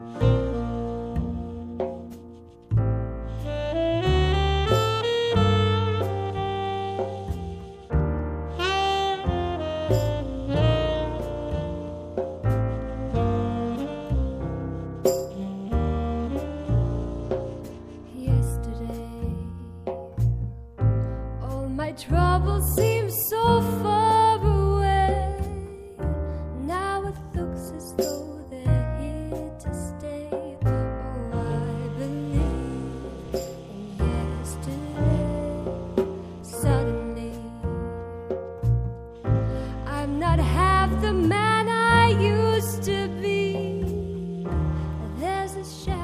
My troubles seem so far away. Now it looks as though they're here to stay. Oh, I believe in yesterday. Suddenly, I'm not half the man I used to be. There's a shadow